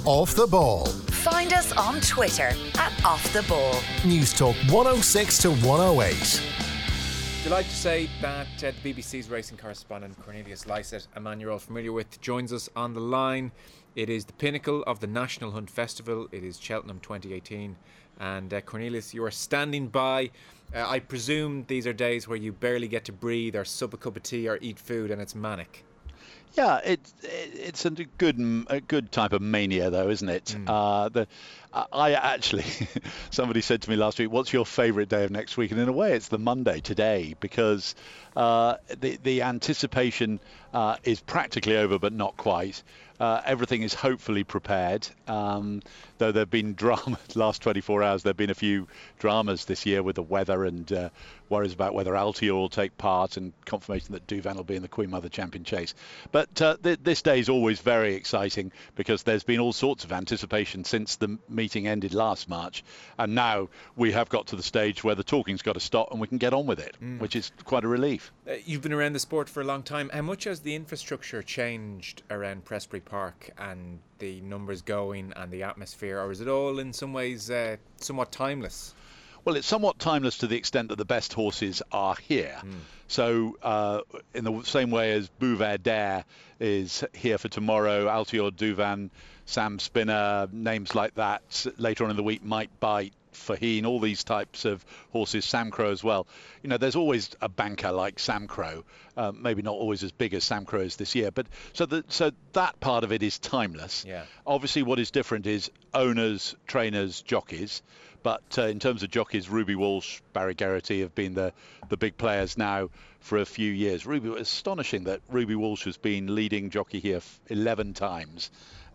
Off the Ball. Find us on Twitter @OffTheBall. News Talk 106 to 108. Delighted to say that the BBC's racing correspondent Cornelius Lycett, a man you're all familiar with, joins us on the line. It is the pinnacle of the National Hunt Festival. It is Cheltenham 2018. And Cornelius, you are standing by. I presume these are days where you barely get to breathe or sup a cup of tea or eat food, and it's manic. Yeah, it's a good type of mania, though, isn't it? I actually, somebody said to me last week, "What's your favourite day of next week?" And in a way, it's the Monday today, because the anticipation is practically over, but not quite. Everything is hopefully prepared. Though there have been drama last 24 hours, there have been a few dramas this year with the weather and worries about whether Altior will take part and confirmation that Douvan will be in the Queen Mother Champion Chase. But this day is always very exciting because there's been all sorts of anticipation since the meeting ended last March, and now we have got to the stage where the talking's got to stop and we can get on with it, which is quite a relief. You've been around the sport for a long time. How much has the infrastructure changed around Prestbury Park and the numbers going and the atmosphere, or is it all in some ways somewhat timeless? Well, it's somewhat timeless to the extent that the best horses are here. So in the same way as Bouvard Dare is here for tomorrow, Altior, Douvan, Sam Spinner, names like that, later on in the week, Might Bite, Faheen, all these types of horses, Sam Crow as well. You know, there's always a banker like Sam Crow, maybe not always as big as Sam Crow is this year, but so that part of it is timeless. Yeah. Obviously, what is different is owners, trainers, jockeys. But in terms of jockeys, Ruby Walsh, Barry Geraghty have been the big players now for a few years. It's astonishing that Ruby Walsh has been leading jockey here 11 times.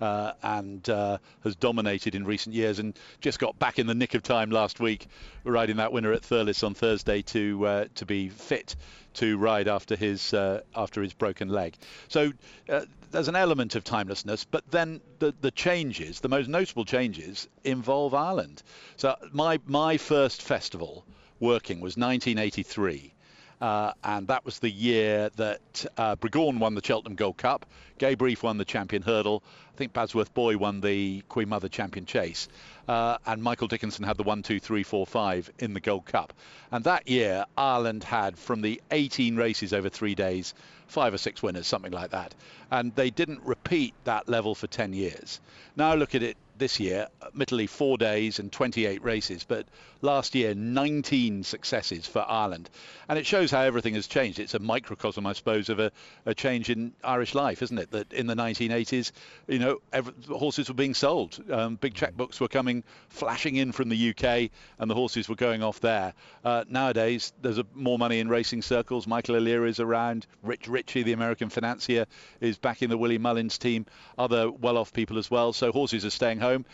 And has dominated in recent years and just got back in the nick of time last week, riding that winner at Thurles on Thursday to be fit to ride after his broken leg. So there's an element of timelessness, but then the changes, the most notable changes, involve Ireland. So my first festival working was 1983. And that was the year that Brigorn won the Cheltenham Gold Cup, Gay Brief won the Champion Hurdle, I think Basworth Boy won the Queen Mother Champion Chase, and Michael Dickinson had the 1, 2, 3, 4, 5 in the Gold Cup. And that year, Ireland had, from the 18 races over 3 days, 5 or 6 winners, something like that. And they didn't repeat that level for 10 years. Now look at it this year, admittedly 4 days and 28 races, but last year 19 successes for Ireland. And it shows how everything has changed. It's a microcosm, I suppose, of a change in Irish life, isn't it? That in the 1980s, you know, horses were being sold. Big checkbooks were coming, flashing in from the UK, and the horses were going off there. Nowadays, there's more money in racing circles. Michael O'Leary is around. Rich Ritchie, the American financier, is back in the Willie Mullins team. Other well-off people as well. So horses are staying home.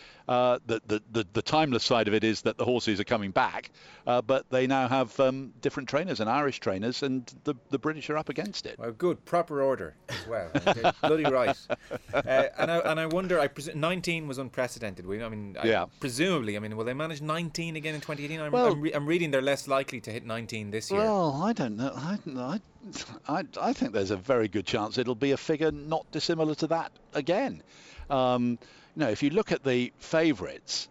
The timeless side of it is that the horses are coming back, but they now have different trainers and Irish trainers, and the British are up against it. Well, good, proper order as well. Bloody right. And I wonder, 19 was unprecedented. Presumably, will they manage 19 again in 2018? I'm reading they're less likely to hit 19 this year. Well, I don't know. I think there's a very good chance it'll be a figure not dissimilar to that again. If you look at the favourites,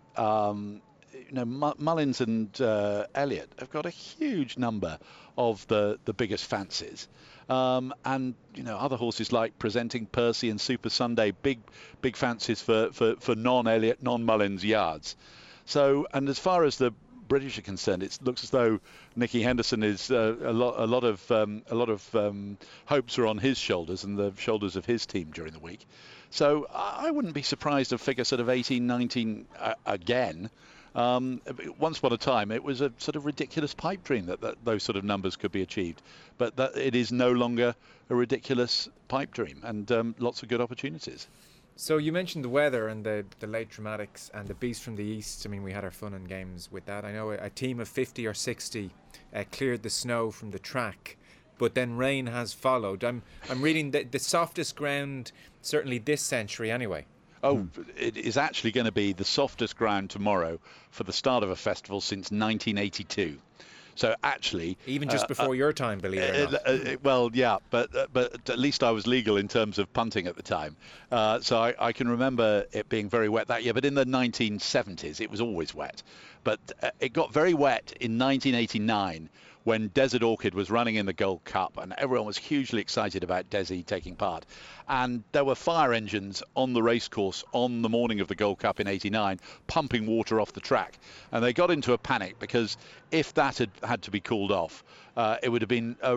Mullins and Elliott have got a huge number of the biggest fancies. And other horses like Presenting Percy and Super Sunday, big fancies for non-Elliott, non-Mullins yards. So, and as far as the British are concerned, it looks as though Nicky Henderson is a lot of hopes are on his shoulders and the shoulders of his team during the week. So I wouldn't be surprised to figure sort of 18, 19 again. Once upon a time, it was a sort of ridiculous pipe dream that those sort of numbers could be achieved. But that it is no longer a ridiculous pipe dream, and lots of good opportunities. So you mentioned the weather and the late dramatics and the Beast from the East. We had our fun and games with that. I know a team of 50 or 60 cleared the snow from the track, but then rain has followed. I'm reading the softest ground, certainly this century anyway. Oh, it is actually going to be the softest ground tomorrow for the start of a festival since 1982. So actually, even just before your time, believe it or not. Well, yeah, but at least I was legal in terms of punting at the time. So I can remember it being very wet that year. But in the 1970s, it was always wet. But it got very wet in 1989 when Desert Orchid was running in the Gold Cup, and everyone was hugely excited about Desi taking part. And there were fire engines on the racecourse on the morning of the Gold Cup in '89, pumping water off the track. And they got into a panic because if that had to be cooled off, it would have been a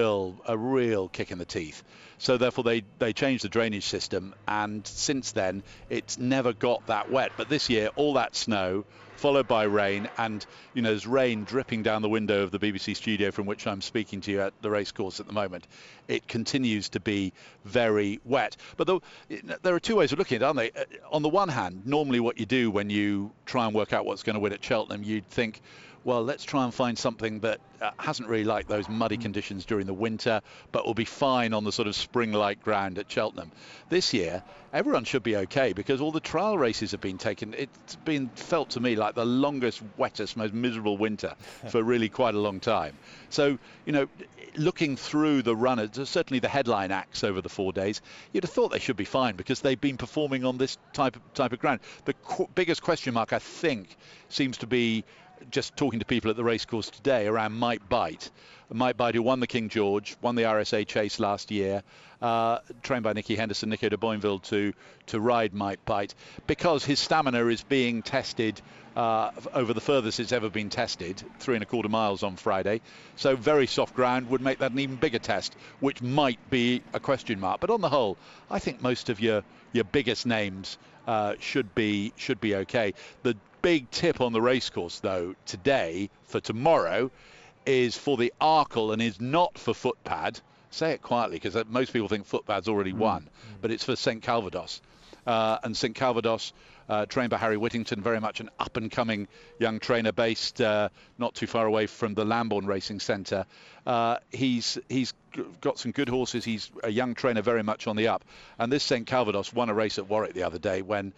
real kick in the teeth. So therefore they changed the drainage system, and since then it's never got that wet. But this year, all that snow followed by rain, and there's rain dripping down the window of the BBC studio from which I'm speaking to you at the racecourse at the moment. It continues to be very wet. But there are two ways of looking at it, aren't they? On the one hand, normally what you do when you try and work out what's going to win at Cheltenham, you'd think, well, let's try and find something that hasn't really liked those muddy conditions during the winter, but will be fine on the sort of spring-like ground at Cheltenham. This year, everyone should be okay because all the trial races have been taken. It's been felt to me like the longest, wettest, most miserable winter for really quite a long time. So, looking through the runners, certainly the headline acts over the 4 days, you'd have thought they should be fine because they've been performing on this type of ground. The biggest question mark, I think, seems to be, just talking to people at the racecourse today, around Might Bite. Might Bite, who won the King George, won the RSA Chase last year, trained by Nicky Henderson, Nico de Boinville to ride Might Bite, because his stamina is being tested over the furthest it's ever been tested, 3.25 miles on Friday. So very soft ground would make that an even bigger test, which might be a question mark. But on the whole, I think most of your biggest names should be okay. The big tip on the racecourse, though, today for tomorrow is for the Arkle and is not for Footpad. Say it quietly, because most people think Footpad's already won, but it's for St Calvados. And St Calvados, trained by Harry Whittington, very much an up-and-coming young trainer based not too far away from the Lambourne Racing Centre. He's got some good horses. He's a young trainer, very much on the up. And this St Calvados won a race at Warwick the other day when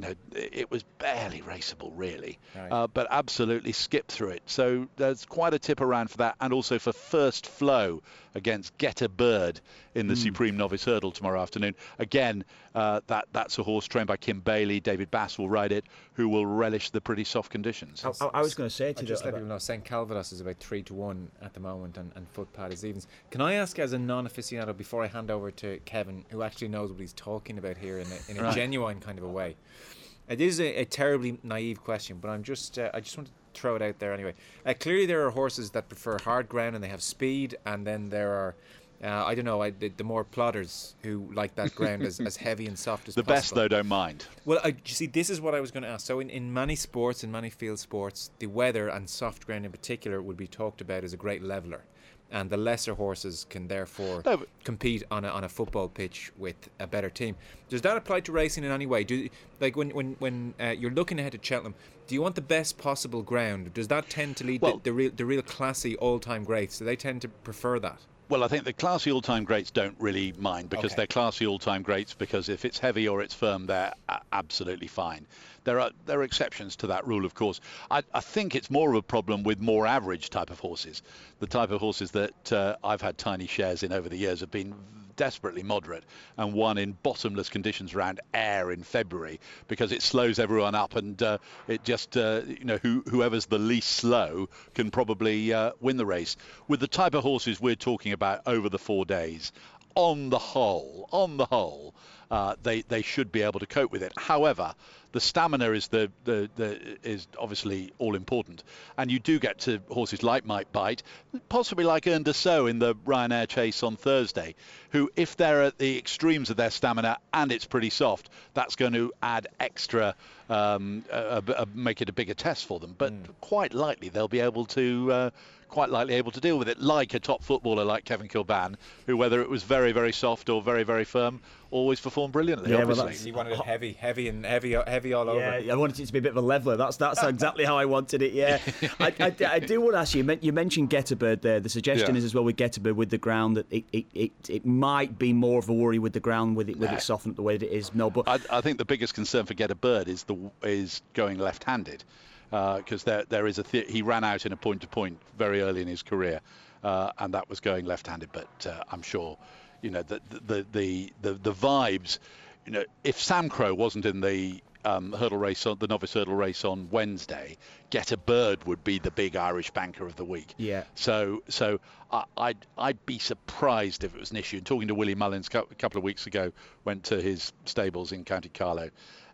it was barely raceable, really, right. But absolutely skipped through it. So there's quite a tip around for that, and also for First Flow against Get a Bird in the Supreme Novice Hurdle tomorrow afternoon. Again, that's a horse trained by Kim Bailey. David Bass will ride it, who will relish the pretty soft conditions. I was going to say to you, just let people know, St Calvados is about 3-1 at the moment, and Footpad is evens. Can I ask, as a non-aficionado, before I hand over to Kevin, who actually knows what he's talking about here in a right. genuine kind of a way? It is a terribly naive question, but I just want to throw it out there anyway. Clearly, there are horses that prefer hard ground and they have speed, and then there are, the more plodders who like that ground as heavy and soft as possible. The best, though, don't mind. Well, you see, this is what I was going to ask. So in many sports, in many field sports, the weather and soft ground in particular would be talked about as a great leveller. And the lesser horses can therefore compete on a football pitch with a better team. Does that apply to racing in any way? When you're looking ahead to Cheltenham, do you want the best possible ground? Does that tend to lead the real classy all-time greats? Do they tend to prefer that? Well, I think the classy all-time greats don't really mind, because they're classy all-time greats, because if it's heavy or it's firm, they're absolutely fine. There are exceptions to that rule, of course. I think it's more of a problem with more average type of horses. The type of horses that I've had tiny shares in over the years have been desperately moderate, and won in bottomless conditions around Ayr in February, because it slows everyone up, and it just whoever's the least slow can probably win the race. With the type of horses we're talking about over the 4 days, on the whole, they should be able to cope with it. However, the stamina is is obviously all important, and you do get to horses like Might Bite, possibly like Earn Dassault in the Ryanair Chase on Thursday, who, if they're at the extremes of their stamina and it's pretty soft, that's going to add extra, make it a bigger test for them. But quite likely they'll be able to. Quite likely able to deal with it, like a top footballer like Kevin Kilban, who, whether it was very, very soft or very, very firm, always performed brilliantly. Yeah, obviously. He wanted it heavy all over. Yeah, I wanted it to be a bit of a leveller. That's exactly how I wanted it. Yeah, I do want to ask you. You mentioned Get a Bird there. The suggestion is as well with Get a Bird with the ground that it might be more of a worry with the ground with it softened the way that it is. No, but I think the biggest concern for Get a Bird is going left-handed. because there is he ran out in a point-to-point very early in his career, and that was going left-handed. But I'm sure, the vibes. If Sam Crow wasn't in the hurdle race, the novice hurdle race on Wednesday, Get a Bird would be the big Irish banker of the week. Yeah. So I'd be surprised if it was an issue. And talking to Willie Mullins a couple of weeks ago, went to his stables in County Carlow.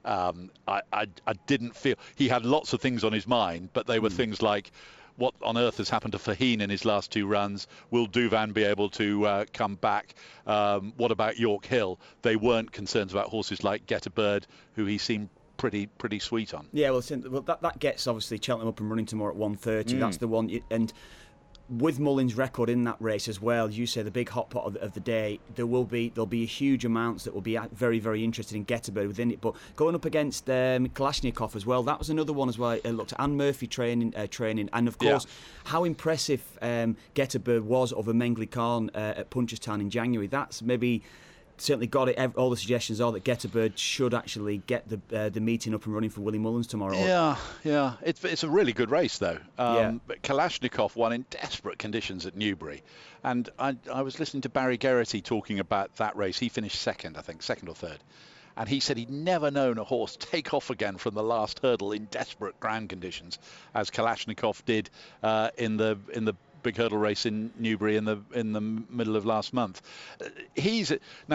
I didn't feel he had lots of things on his mind, but they were things like, what on earth has happened to Faheen in his last 2 runs? Will Douvan be able to come back? What about York Hill? They weren't concerns about horses like Get a Bird, who he seemed pretty sweet on. Yeah, well, that gets obviously Cheltenham up and running tomorrow at 1:30. That's the one, and with Mullins' record in that race as well, you say the big hot pot of the day, there'll be huge amounts that will be very, very interested in Get a Bird within it. But going up against Kalashnikov as well, that was another one as well. I looked at Anne Murphy training, and of course how impressive Get a Bird was over Mengli Khan at Punchestown in January. That's maybe certainly got it. All the suggestions are that Get a Bird should actually get the meeting up and running for Willie Mullins tomorrow. Yeah. It's a really good race though. Yeah. But Kalashnikov won in desperate conditions at Newbury, and I was listening to Barry Geraghty talking about that race. He finished second or third. And he said he'd never known a horse take off again from the last hurdle in desperate ground conditions, as Kalashnikov did in the big hurdle race in Newbury in the middle of last month. Here's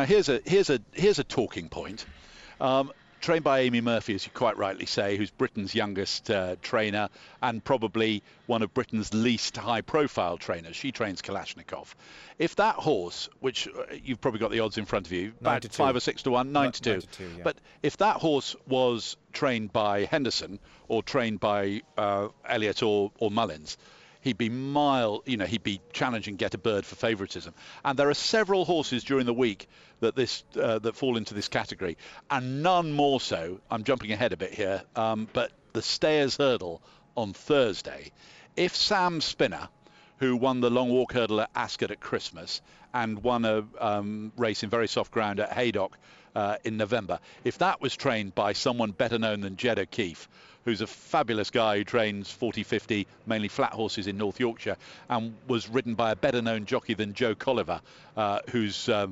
a talking point. Trained by Amy Murphy, as you quite rightly say, who's Britain's youngest trainer and probably one of Britain's least high-profile trainers. She trains Kalashnikov. If that horse, which you've probably got the odds in front of you, about 5 or 6 to 1, 9 to 2. 9 to 2, yeah. But if that horse was trained by Henderson or trained by Elliott or Mullins, he'd be he'd be challenging Get a Bird for favouritism. And there are several horses during the week that fall into this category, and none more so. I'm jumping ahead a bit here, but the Stayers Hurdle on Thursday. If Sam Spinner, who won the Long Walk Hurdle at Ascot at Christmas and won a race in very soft ground at Haydock in November, if that was trained by someone better known than Jed O'Keefe, who's a fabulous guy who trains 40-50, mainly flat horses in North Yorkshire, and was ridden by a better-known jockey than Joe Colliver, who's a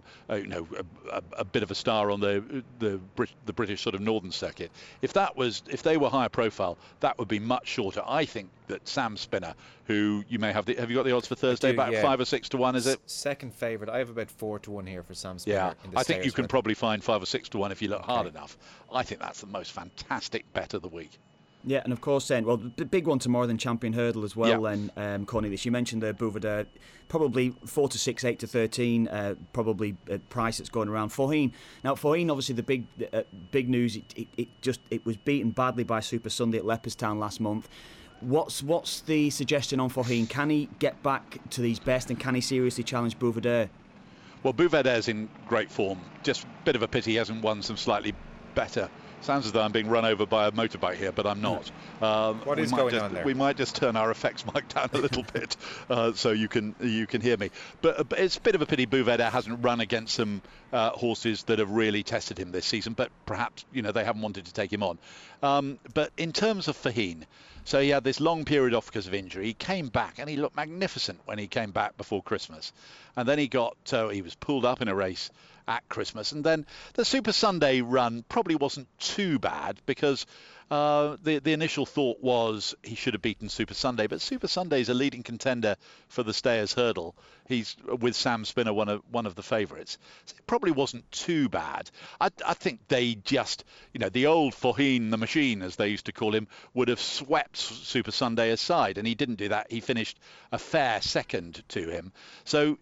bit of a star on the British sort of northern circuit. If they were higher profile, that would be much shorter. I think that Sam Spinner, who you may have you got the odds for Thursday? About 5 or 6 to 1, is it? Second favourite. I have about 4 to 1 here for Sam Spinner. Yeah, in the I think you can Stayers probably find 5 or 6 to 1 if you look hard enough. I think that's the most fantastic bet of the week. Yeah, and of course, then, well, the big one tomorrow, then Champion Hurdle as well. Yeah. Then Cornelius, you mentioned the Bouveardeur, probably 4 to 6, 8 to 13, probably price that's going around. Faheen. Now, Faheen, obviously the big news. It was beaten badly by Super Sunday at Leopardstown last month. What's the suggestion on Faheen? Can he get back to these best, and can he seriously challenge Bouveardeur? Well, Bouveurdeur's in great form. Just a bit of a pity he hasn't won some slightly better. Sounds as though I'm being run over by a motorbike here, but I'm not. What is going on there? We might just turn our effects mic down a little bit so you can hear me. But it's a bit of a pity Bouveardeur hasn't run against some horses that have really tested him this season. But perhaps they haven't wanted to take him on. But in terms of Faheen, so he had this long period off because of injury. He came back and he looked magnificent when he came back before Christmas, and then he was pulled up in a race at Christmas, and then the Super Sunday run probably wasn't too bad because the initial thought was he should have beaten Super Sunday, but Super Sunday is a leading contender for the Stayers Hurdle. He's with Sam Spinner, one of the favourites. So it probably wasn't too bad. I think they just, the old Faheen the Machine, as they used to call him, would have swept Super Sunday aside, and he didn't do that. He finished a fair second to him. So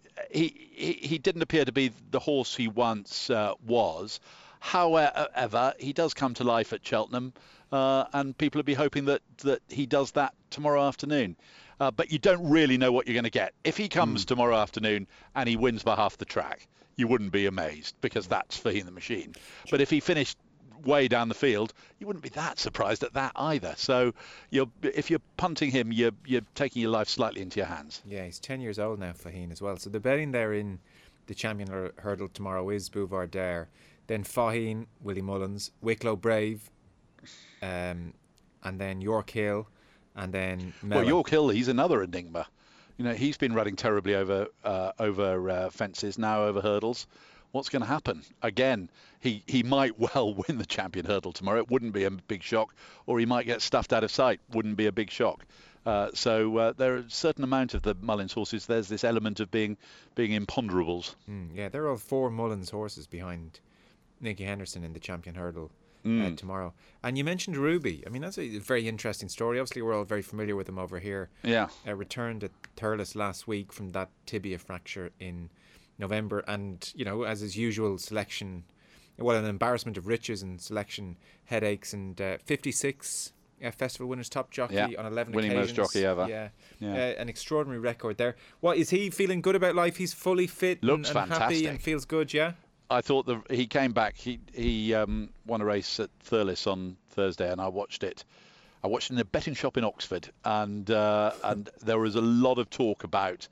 he didn't appear to be the horse he once was. However, he does come to life at Cheltenham, and people will be hoping that he does that tomorrow afternoon. But you don't really know what you're going to get. If he comes tomorrow afternoon and he wins by half the track, you wouldn't be amazed because that's Faheen the Machine. But if he finished way down the field, you wouldn't be that surprised at that either. So if you're punting him, you're taking your life slightly into your hands. Yeah, he's 10 years old now, Faheen, as well. So the betting there in the Champion Hurdle tomorrow is Bouveardeur, then Faheen, Willie Mullins, Wicklow Brave, and then York Hill, and then Well, Mellon. York Hill, he's another enigma. You know, he's been running terribly over fences, now over hurdles. What's going to happen? Again, he might well win the champion hurdle tomorrow. It wouldn't be a big shock. Or he might get stuffed out of sight. Wouldn't be a big shock. So there are a certain amount of the Mullins horses. There's this element of being imponderables. Yeah, they're all 4 Mullins horses behind Nicky Henderson in the champion hurdle tomorrow. And you mentioned Ruby. I mean, that's a very interesting story. Obviously, we're all very familiar with him over here. Yeah. Returned at Thurles last week from that tibia fracture in November, and as his usual, selection, an embarrassment of riches and selection headaches, and 56 festival winners, top jockey on 11 winning occasions. most jockey ever. Yeah. Yeah. An extraordinary record there. What is he feeling good about life? He's fully fit Looks and happy fantastic. and feels good. Yeah. I thought he came back. He won a race at Thurles on Thursday, and I watched it. I watched it in a betting shop in Oxford, and there was a lot of talk about,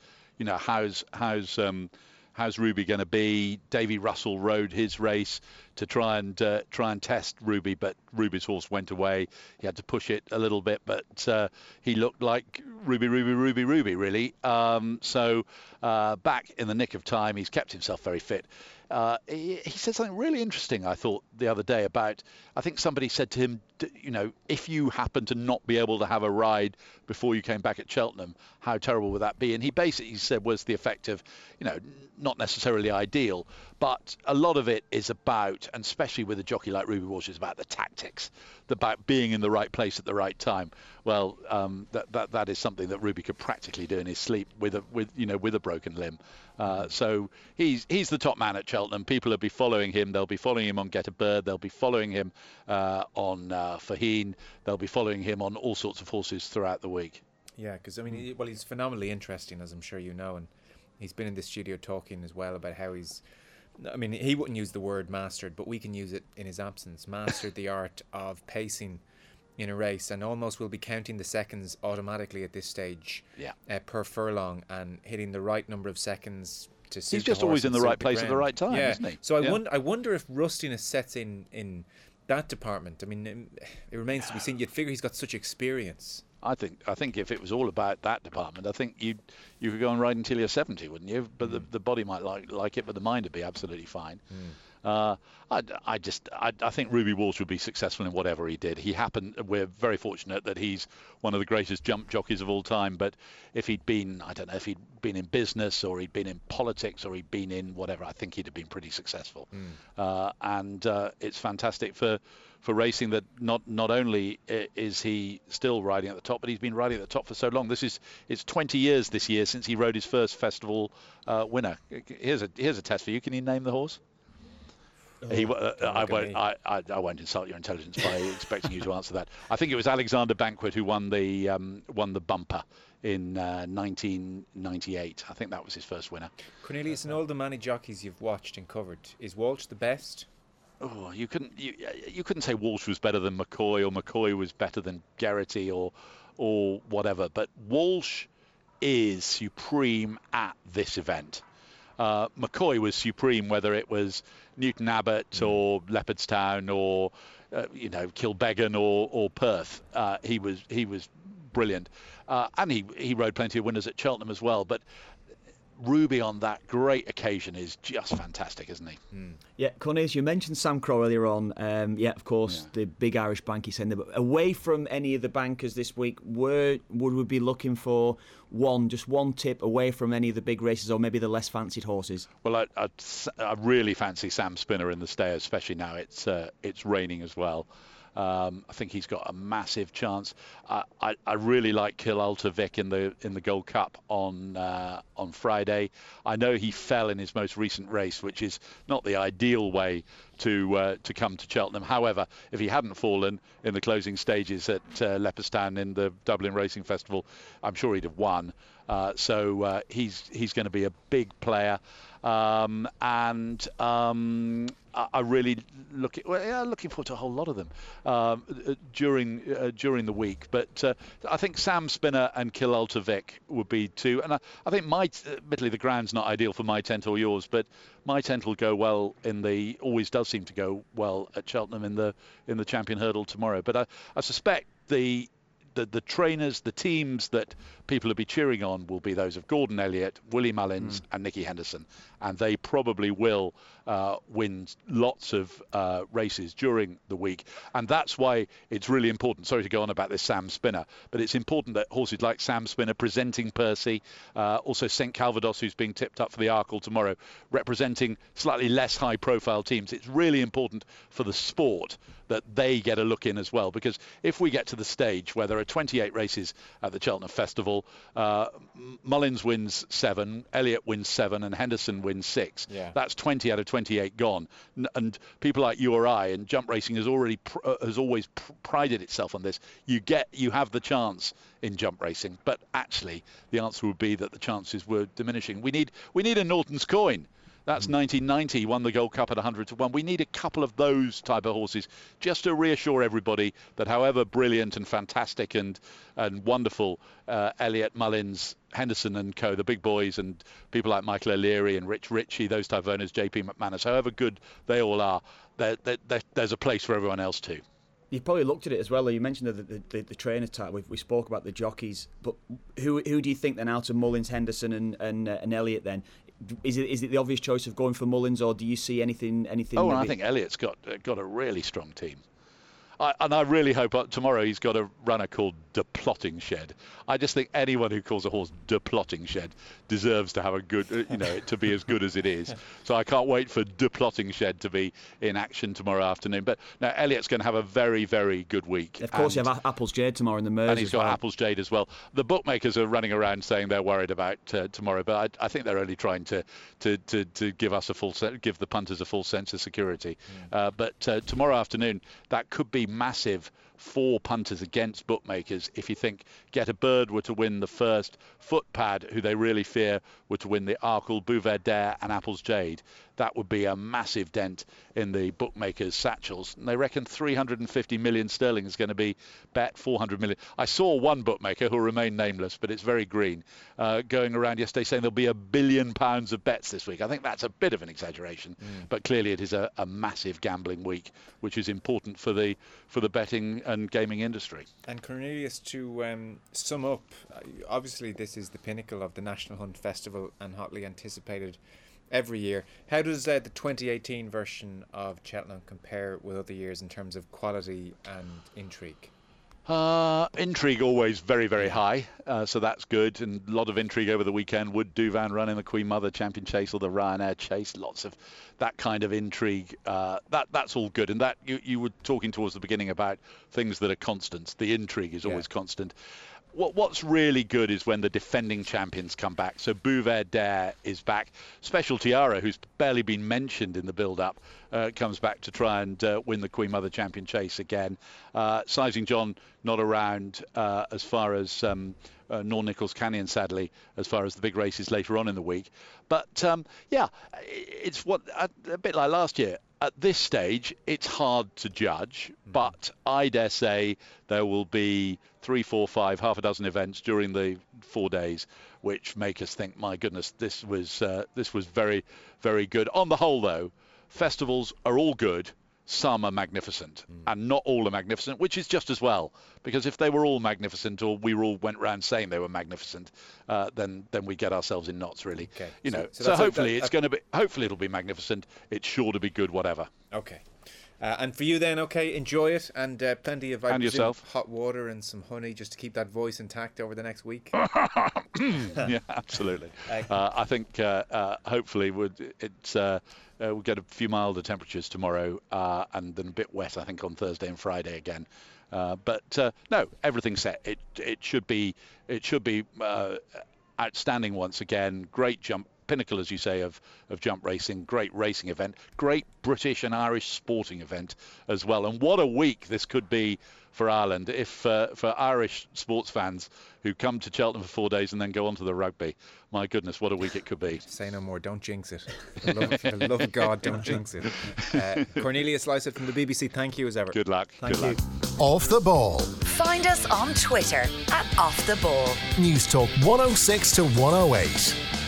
how's Ruby going to be? Davy Russell rode his race to try and test Ruby, but Ruby's horse went away. He had to push it a little bit, but he looked like Ruby, really. So back in the nick of time. He's kept himself very fit. He said something really interesting, I thought, the other day about, I think somebody said to him, if you happen to not be able to have a ride before you came back at Cheltenham, how terrible would that be? And he basically said was the effect of, not necessarily ideal, but a lot of it is about, and especially with a jockey like Ruby Walsh, is about the tactics, about being in the right place at the right time. Well, that is something that Ruby could practically do in his sleep with a broken limb. So he's the top man at Cheltenham. People will be following him. They'll be following him on Get a Bird. They'll be following him on Faheen. They'll be following him on all sorts of horses throughout the week. Yeah, because he's phenomenally interesting, as I'm sure you know, and he's been in the studio talking as well about how he wouldn't use the word mastered, but we can use it in his absence. Mastered the art of pacing in a race, and almost will be counting the seconds automatically at this stage per furlong, and hitting the right number of seconds to suit He's just the horse always in and the suit right place at the right time, isn't he? So I wonder if rustiness sets in that department. I mean, it remains to be seen. You'd figure he's got such experience. I think if it was all about that department, I think you could go and ride until you're 70, wouldn't you? But the body might like it, but the mind would be absolutely fine. I think Ruby Walsh would be successful in whatever he did. We're very fortunate that he's one of the greatest jump jockeys of all time. But if he'd been, I don't know, if he'd been in business or he'd been in politics or he'd been in whatever, I think he'd have been pretty successful. And it's fantastic for racing that not only is he still riding at the top, but he's been riding at the top for so long. It's 20 years this year since he rode his first festival winner. Here's a test for you. Can you name the horse? I won't insult your intelligence by expecting you to answer that. I think it was Alexander Banquet who won the bumper in 1998. I think that was his first winner. Cornelius, in all the many jockeys you've watched and covered, is Walsh the best? Oh, you couldn't say Walsh was better than McCoy or McCoy was better than Geraghty or whatever. But Walsh is supreme at this event. McCoy was supreme, whether it was Newton Abbott or Leopardstown or Kilbeggan or Perth. He was brilliant, and he rode plenty of winners at Cheltenham as well. But Ruby on that great occasion is just fantastic, isn't he? Yeah, Cornelius, you mentioned Sam Crow earlier on. Of course, the big Irish bank he's sending. But away from any of the bankers this week, would we be looking for just one tip away from any of the big races or maybe the less fancied horses? Well, I really fancy Sam Spinner in the Stayers, especially now it's raining as well. I think he's got a massive chance. I really like Kill Ulter-Vic in the Gold Cup on Friday. I know he fell in his most recent race, which is not the ideal way to come to Cheltenham. However, if he hadn't fallen in the closing stages at Leopardstown in the Dublin Racing Festival, I'm sure he'd have won. So he's going to be a big player. I really looking forward to a whole lot of them during the week. But I think Sam Spinner and Kill Ulter-Vic would be two. And I think admittedly the ground's not ideal for My Tent or yours, but My Tent will go well always does seem to go well at Cheltenham in the champion hurdle tomorrow. But I suspect the the trainers, the teams that people will be cheering on will be those of Gordon Elliott, Willie Mullins and Nicky Henderson. And they probably will win lots of races during the week. And that's why it's really important. Sorry to go on about this Sam Spinner, but it's important that horses like Sam Spinner presenting Percy, also St Calvados, who's being tipped up for the Arkle tomorrow, representing slightly less high-profile teams. It's really important for the sport that they get a look in as well, because if we get to the stage where there are 28 races at the Cheltenham Festival, Mullins wins 7, Elliott wins 7 and Henderson wins 6. That's 20 out of 28 gone, and people like you or I, and jump racing has always prided itself on this. You have the chance in jump racing, but actually the answer would be that the chances were diminishing. We need a Norton's coin. That's 1990, won the Gold Cup at 100 to 1. We need a couple of those type of horses just to reassure everybody that however brilliant and fantastic and wonderful Elliott, Mullins, Henderson and co, the big boys, and people like Michael O'Leary and Rich Ritchie, those type of owners, JP McManus, however good they all are, there's a place for everyone else too. You probably looked at it as well. You mentioned the trainer type. We spoke about the jockeys, but who do you think then out of Mullins, Henderson and Elliott then? Is it the obvious choice of going for Mullins, or do you see anything? Oh, I think Elliott's got a really strong team. I really hope tomorrow he's got a runner called De Plotting Shed. I just think anyone who calls a horse De Plotting Shed deserves to have a good, to be as good as it is. So I can't wait for De Plotting Shed to be in action tomorrow afternoon. But now Elliott's going to have a very, very good week. Of course, you have Apple's Jade tomorrow in the Mersey. And he's got Apple's Jade as well. The bookmakers are running around saying they're worried about tomorrow, but I think they're only trying to give us give the punters a full sense of security. But tomorrow afternoon, that could be massive for punters against bookmakers. If you think Get a Bird were to win the first, Footpad, who they really fear, were to win the Arkle, Bouvet and Apple's Jade, that would be a massive dent in the bookmakers' satchels. And they reckon 350 million sterling is going to be bet, 400 million. I saw one bookmaker, who will remain nameless, but it's very green, going around yesterday saying there'll be £1 billion of bets this week. I think that's a bit of an exaggeration, but clearly it is a massive gambling week, which is important for the betting and gaming industry. And Cornelius, to sum up, obviously this is the pinnacle of the National Hunt Festival and hotly anticipated every year. How does the 2018 version of Cheltenham compare with other years in terms of quality and intrigue? Intrigue always very, very high, so that's good, and a lot of intrigue over the weekend. Would Douvan run in the Queen Mother Champion Chase or the Ryanair Chase? Lots of that kind of intrigue. That's all good, and that you were talking towards the beginning about things that are constant. The intrigue is always constant. What's really good is when the defending champions come back. So Bouvet is back. Special Tiara, who's barely been mentioned in the build-up, comes back to try and win the Queen Mother Champion Chase again. Sizing John not around as far as nor Nichols Canyon, sadly, as far as the big races later on in the week. But it's a bit like last year. At this stage, it's hard to judge, but I dare say there will be 3, 4, 5, half a dozen events during the 4 days, which make us think, my goodness, this was very, very good. On the whole, though, festivals are all good. Some are magnificent, and not all are magnificent, which is just as well, because if they were all magnificent, or we all went around saying they were magnificent, then we get ourselves in knots, really. Okay. So hopefully hopefully it'll be magnificent. It's sure to be good, whatever. Okay. And for you then, enjoy it, and plenty of hot water and some honey just to keep that voice intact over the next week. Yeah, absolutely. I think hopefully we'll get a few milder temperatures tomorrow, and then a bit wet, I think, on Thursday and Friday again. But no, everything's set. It should be outstanding once again. Great jump. Pinnacle, as you say, of jump racing. Great racing event, great British and Irish sporting event as well. And what a week this could be for Ireland if for Irish sports fans who come to Cheltenham for 4 days and then go on to the rugby. My goodness, what a week it could be. Say no more, don't jinx it. For the love of God, don't jinx it. Cornelius Lycett from the BBC, thank you as ever. Good luck. Thank you. Off the Ball. Find us on Twitter @OffTheBall. News Talk 106 to 108.